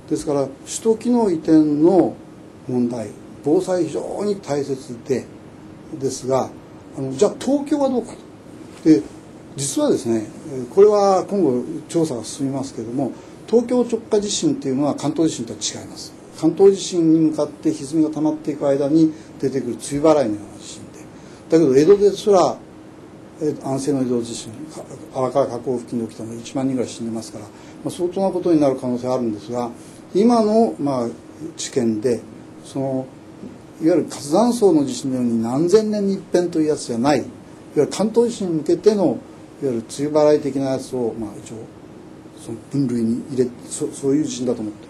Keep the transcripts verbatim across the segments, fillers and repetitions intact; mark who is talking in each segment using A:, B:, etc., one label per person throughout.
A: ですから首都機能移転の問題、防災非常に大切でですが、あのじゃあ東京はどうかと。で実はですね、これは今後調査が進みますけれども、東京直下地震っていうのは関東地震とは違います。関東地震に向かって歪みが溜まっていく間に出てくる梅雨払いのような地震で、だけど江戸ですら安政の江戸地震、荒川河口付近で起きたのがいちまんにんぐらい死んでますから、まあ、相当なことになる可能性はあるんですが、今のまあ知見でそのいわゆる活断層の地震のように何千年に一遍というやつじゃない、いわゆる関東地震に向けてのいわゆる梅雨払い的なやつをまあ一応その分類に入れ そ, そういう地震だと思ってます。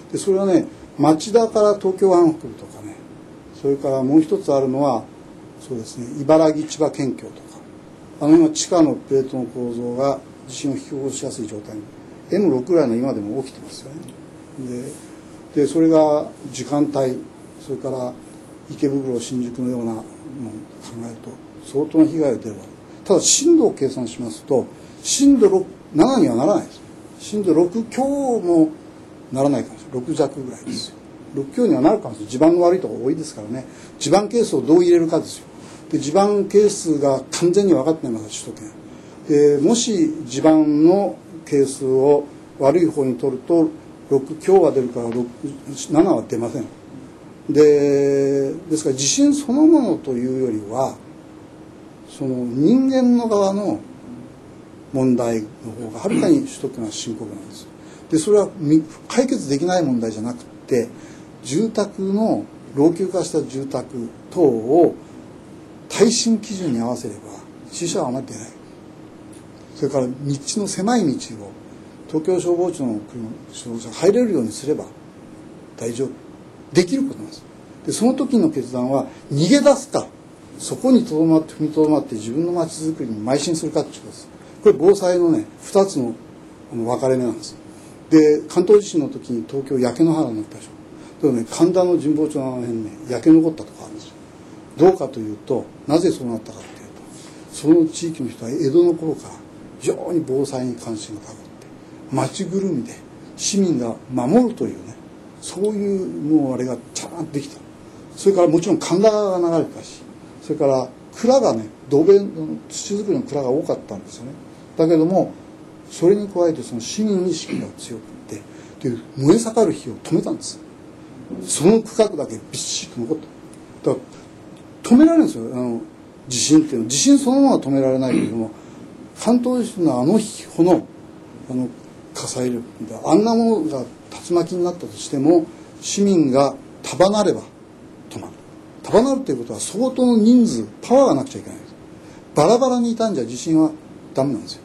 A: でそれはね、町田から東京湾北部とかね、それからもう一つあるのはそうですね、茨城千葉県境とか、あの今地下のプレートの構造が地震を引き起こしやすい状態に エムろく ぐらいの今でも起きてますよね。で, でそれが時間帯、それから池袋新宿のようなのを考えると相当な被害が出るわけ。ただ震度を計算しますと震度ろく、ななにはならないです。震度ろく強もならないかもしれない。ろく弱ぐらいですよ。ろく強にはなるかもしれない。地盤の悪いところ多いですからね。地盤係数をどう入れるかですよ。で地盤係数が完全に分かってないます首都圏で、もし地盤の係数を悪い方に取るとろく強は出るからななは出ません。でですから地震そのものというよりはその人間の側の問題の方がはるかに首都圏は深刻なんです。でそれは解決できない問題じゃなくて、住宅の老朽化した住宅等を耐震基準に合わせれば死者はあまり出ない。それから道の狭い道を東京消防庁の消防車が入れるようにすれば大丈夫、できることなんです。でその時の決断は逃げ出すか、そこにとどまって踏みとどまって自分の街づくりに邁進するかってことです。これ防災のねふたつの分かれ目なんです。で関東地震の時に東京焼け野原になったでしょ。でもね、神田の神保町の辺ね焼け残ったとこあるんですよ。どうかというと、なぜそうなったかというと、その地域の人は江戸の頃から非常に防災に関心が高くて、町ぐるみで市民が守るというね、そういうもうあれがちゃんとできた。それからもちろん神田川が流れてたし、それから蔵がね、土塀の土作りの蔵が多かったんですよね。だけどもそれに加えてその市民意識が強くて、という燃え盛る火を止めたんです。その区画だけびっしりと残った。だから止められるんですよ、あの地震っていうのは。地震そのものは止められないけれども、関東地震のあの日ほどあの火災力であんなものが竜巻になったとしても市民が束なれば止まる。束なるということは相当の人数パワーがなくちゃいけないです。バラバラにいたんじゃ地震はダメなんですよ。